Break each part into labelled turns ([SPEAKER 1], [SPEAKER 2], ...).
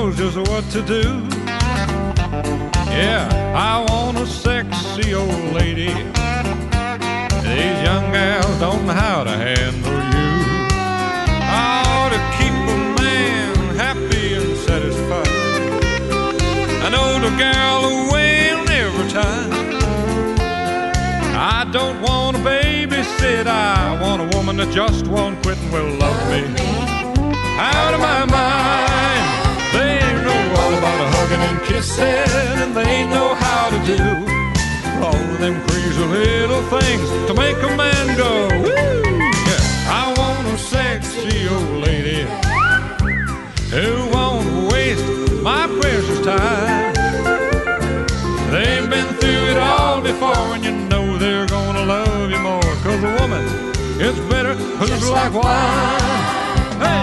[SPEAKER 1] knows just what to do. Yeah, I want a sexy old lady. These young gals don't know how to handle you. I ought to keep a man happy and satisfied. I know the gal will win every time. I don't want to babysit. I want a woman that just won't quit and will love me. Out of my mind. They know all about hugging and kissing, and they know how to do all of them crazy little things to make a man go, woo! Yeah, I want a sexy old lady who won't waste my precious time. They've been through it all before, and you know they're gonna love you more, 'cause a woman is better who's like wine. Hey!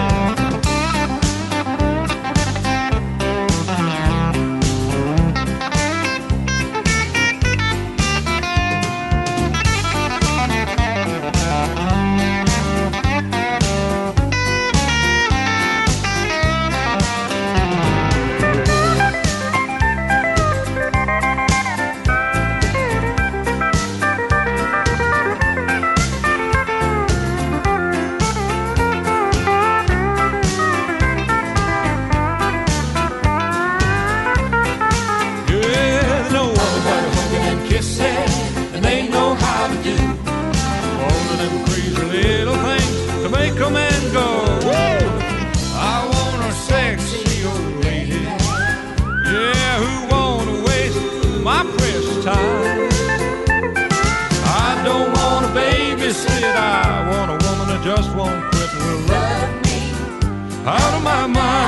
[SPEAKER 1] Just won't quit and will love me out of my mind.